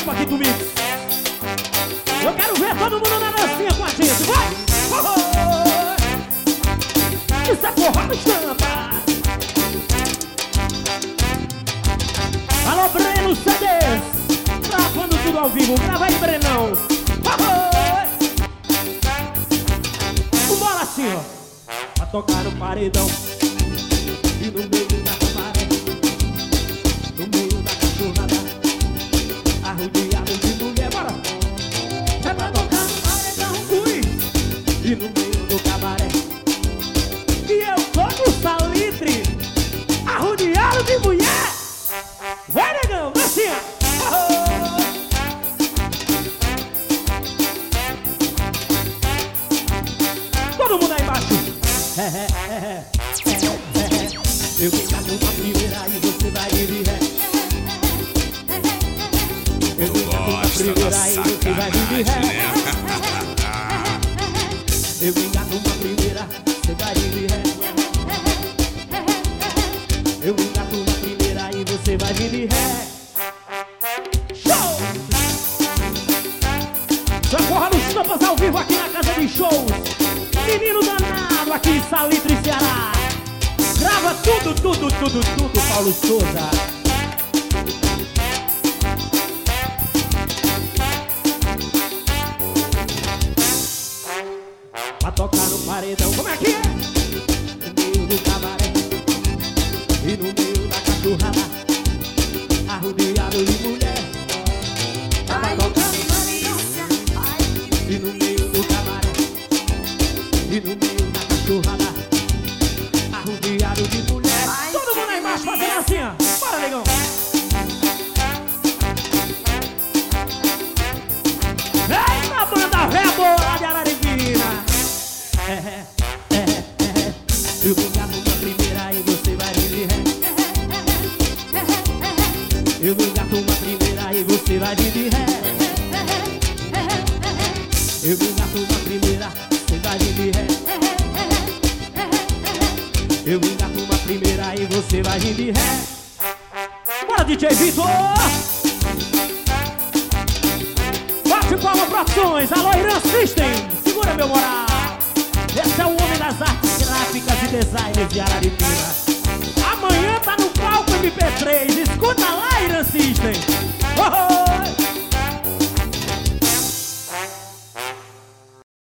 limpa aqui comigo. Eu quero ver todo mundo na dancinha com a gente. Vai! Isso é porra no champa. Alô, Breno CDs. Gravando tudo ao vivo. Grava aí, Brenão. Bora assim, ó. Pra tocar no paredão. E no meio da camaré, no meio da cachorrada, arrodeado de mulher. Bora! É pra tocar no paredão. Ui! E no meio do cabaré, e eu tô no salitre, arrodeado de mulher. Vai, negão, assim, ó. Todo mundo aí embaixo. Eu vou ficar com uma primeira e você vai vir ré. Eu vou ficar com uma primeira e você vai vir ré. Eu vou ficar com uma primeira, você vai vir ré. Eu vou ficar com uma primeira e você vai vir ré. Show! Só porra no Champas ao vivo aqui na casa de shows. Menino danado aqui em Salitre, Ceará. Grava tudo, Paulo Souza. Pra tocar no paredão, como é que é? No meio do cabaré e no meio da cachorrada, arrodeado de mulher. Pra tocar no paredão e no meio do cabaré e no meio da cachorrada, arrodeado de mulher. Todo mundo aí embaixo fazendo assim, ó. Bora, negão. Vem na banda véia boa de Araripina. Eu vou dar uma primeira e você vai vir ré. Eu vou dar uma primeira e você vai vir ré. Eu vou dar uma primeira, você vai vir ré. Eu vou dar uma primeira e você vai vir ré. Bora, DJ Vitor! Bate palma produções, alô Irã System. Segura meu moral. Esse é o homem das artes gráficas e designers de Araripina. Amanhã tá no palco MP3. Escuta lá, Irã System. Oh, oh.